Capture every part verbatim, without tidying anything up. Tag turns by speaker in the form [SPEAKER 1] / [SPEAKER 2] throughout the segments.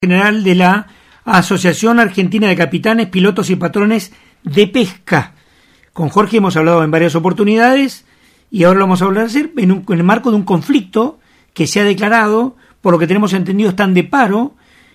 [SPEAKER 1] General de la Asociación Argentina de Capitanes, Pilotos y Patrones de Pesca. Con Jorge hemos hablado en varias oportunidades y ahora lo vamos a hablar en, un, en el marco de un conflicto que se ha declarado, por lo que tenemos entendido están de paro,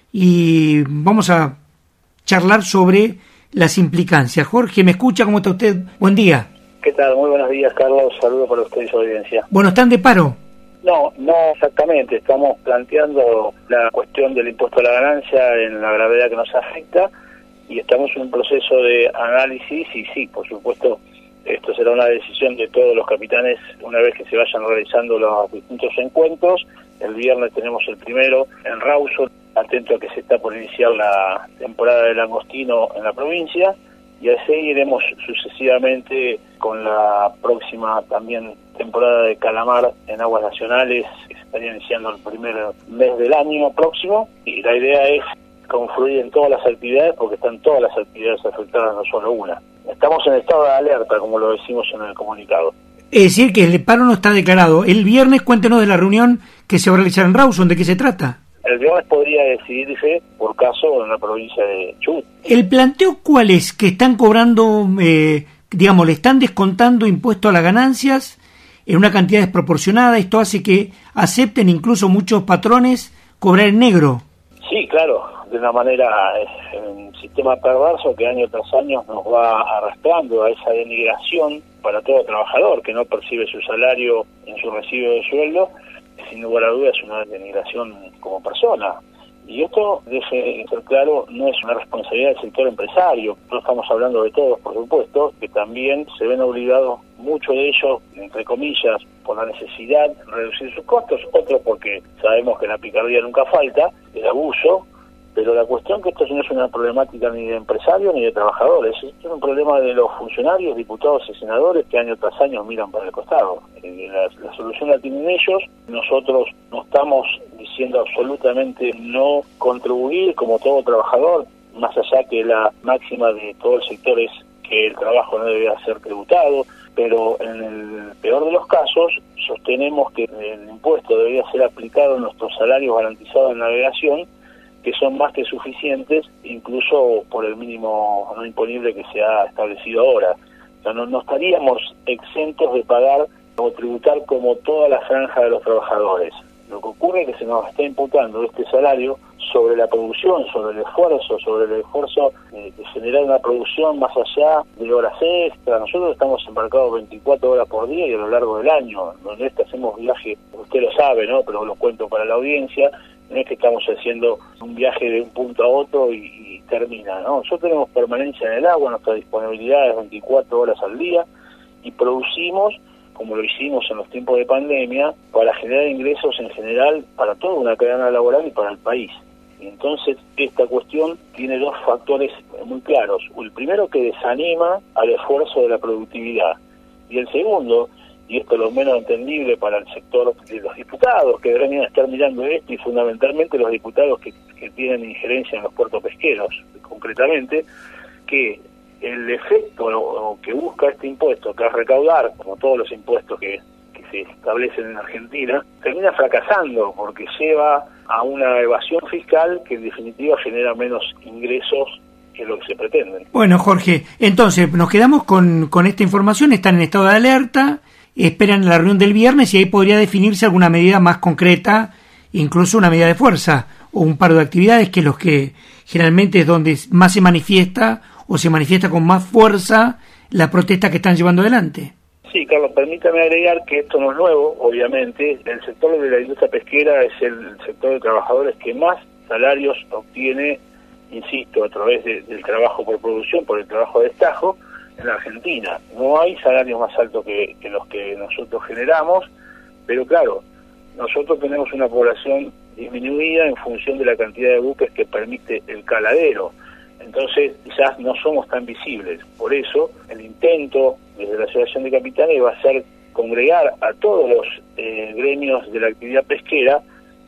[SPEAKER 1] y vamos a charlar sobre las implicancias. Jorge, ¿me escucha? ¿Cómo está usted? Buen día.
[SPEAKER 2] ¿Qué tal? Muy buenos días, Carlos. Saludos para usted y su audiencia.
[SPEAKER 1] Bueno, ¿están de paro?
[SPEAKER 2] No, no exactamente. Estamos planteando la cuestión del impuesto a la ganancia en la gravedad que nos afecta y estamos en un proceso de análisis y sí, por supuesto, esto será una decisión de todos los capitanes una vez que se vayan realizando los distintos encuentros. El viernes tenemos el primero en Rawson, atento a que se está por iniciar la temporada del langostino en la provincia, y así iremos sucesivamente con la próxima también temporada de calamar en aguas nacionales, que se estaría iniciando el primer mes del año próximo, y la idea es confluir en todas las actividades porque están todas las actividades afectadas, no solo una. Estamos en estado de alerta, como lo decimos en el comunicado.
[SPEAKER 1] Es decir, que el paro no está declarado. El viernes cuéntenos de la reunión que se va a realizar en Rawson, ¿de qué se trata?
[SPEAKER 2] El viernes podría decidirse por caso en la provincia de Chubut.
[SPEAKER 1] ¿El planteo cuál es? ¿Que están cobrando, eh, digamos, le están descontando impuesto a las ganancias en una cantidad desproporcionada? Esto hace que acepten incluso muchos patrones cobrar en negro.
[SPEAKER 2] Sí, claro, de una manera, es un sistema perverso que año tras año nos va arrastrando a esa denigración para todo trabajador que no percibe su salario en su recibo de sueldo. Sin lugar a dudas es una denigración como persona. Y esto, debe ser claro, no es una responsabilidad del sector empresario. No estamos hablando de todos, por supuesto, que también se ven obligados, muchos de ellos, entre comillas, por la necesidad de reducir sus costos, otros porque sabemos que la picardía nunca falta, el abuso, pero la cuestión que esto no es una problemática ni de empresarios ni de trabajadores, es un problema de los funcionarios, diputados y senadores que año tras año miran para el costado. La, la solución la tienen ellos, nosotros no estamos diciendo absolutamente no contribuir como todo trabajador, más allá que la máxima de todo el sector es que el trabajo no debe ser tributado, pero en el peor de los casos sostenemos que el impuesto debería ser aplicado en nuestros salarios garantizados en navegación, que son más que suficientes, incluso por el mínimo no imponible que se ha establecido ahora. O sea, no, no estaríamos exentos de pagar o tributar como toda la franja de los trabajadores. Lo que ocurre es que se nos está imputando este salario sobre la producción, sobre el esfuerzo, sobre el esfuerzo de, de generar una producción más allá de horas extras. Nosotros estamos embarcados veinticuatro horas por día y a lo largo del año, donde este hacemos viaje, usted lo sabe, ¿no? Pero lo cuento para la audiencia, no es que estamos haciendo un viaje de un punto a otro y, y termina, ¿no? Nosotros tenemos permanencia en el agua, nuestra disponibilidad es veinticuatro horas al día y producimos, como lo hicimos en los tiempos de pandemia, para generar ingresos en general para toda una cadena laboral y para el país. Y entonces esta cuestión tiene dos factores muy claros. El primero, que desanima al esfuerzo de la productividad, y el segundo, y esto es lo menos entendible para el sector de los diputados, que deberían estar mirando esto, y fundamentalmente los diputados que, que tienen injerencia en los puertos pesqueros, concretamente, que el efecto o que busca este impuesto, que es recaudar, como todos los impuestos que, que se establecen en Argentina, termina fracasando porque lleva a una evasión fiscal que en definitiva genera menos ingresos que lo que se pretende.
[SPEAKER 1] Bueno, Jorge, entonces nos quedamos con, con esta información, están en estado de alerta, esperan la reunión del viernes y ahí podría definirse alguna medida más concreta, incluso una medida de fuerza o un paro de actividades, que es los que generalmente es donde más se manifiesta o se manifiesta con más fuerza la protesta que están llevando adelante.
[SPEAKER 2] Sí, Carlos, permítame agregar que esto no es nuevo, obviamente. El sector de la industria pesquera es el sector de trabajadores que más salarios obtiene, insisto, a través de, del trabajo por producción, por el trabajo de destajo, en la Argentina. No hay salarios más altos que, que los que nosotros generamos, pero claro, nosotros tenemos una población disminuida en función de la cantidad de buques que permite el caladero. Entonces quizás no somos tan visibles. Por eso el intento desde la Asociación de Capitanes va a ser congregar a todos los eh, gremios de la actividad pesquera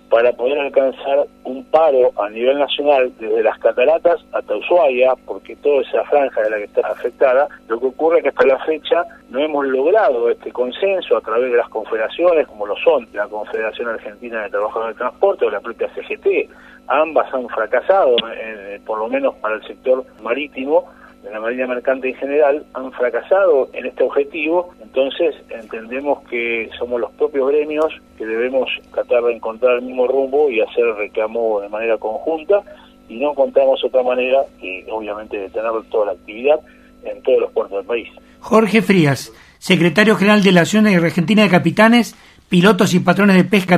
[SPEAKER 2] para poder alcanzar un paro a nivel nacional desde las Cataratas hasta Ushuaia, porque toda esa franja de la que está afectada. Lo que ocurre es que hasta la fecha no hemos logrado este consenso a través de las confederaciones, como lo son la Confederación Argentina de Trabajadores del Transporte o la propia C G T. Ambas han fracasado, eh, por lo menos para el sector marítimo, de la marina mercante en general, han fracasado en este objetivo. Entonces entendemos que somos los propios gremios que debemos tratar de encontrar el mismo rumbo y hacer el reclamo de manera conjunta, y no encontramos otra manera que obviamente de tener toda la actividad en todos los puertos del país.
[SPEAKER 1] Jorge Frías, secretario general de la Asociación Argentina de Capitanes, Pilotos y Patrones de Pesca.